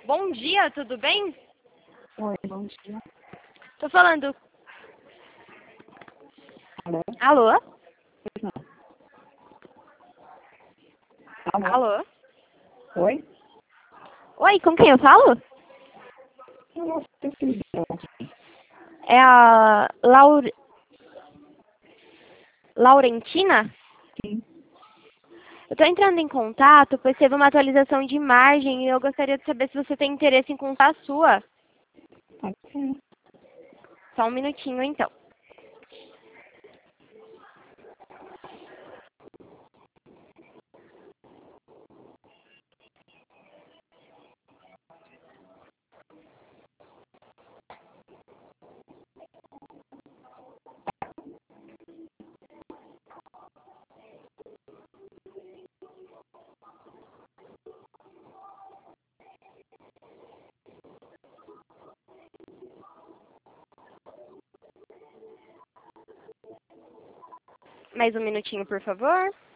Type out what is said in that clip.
Bom dia, tudo bem? Oi, bom dia. Tô falando. Alô? Alô? Pois não. Alô? Alô? Oi? Oi, com quem eu falo? Eu não sei se ligou aqui. É a Laurentina? Sim. Eu tô entrando em contato, pois teve uma atualização de imagem e eu gostaria de saber se você tem interesse em contar a sua. Pode ser. Só um minutinho, então. Mais um minutinho, por favor.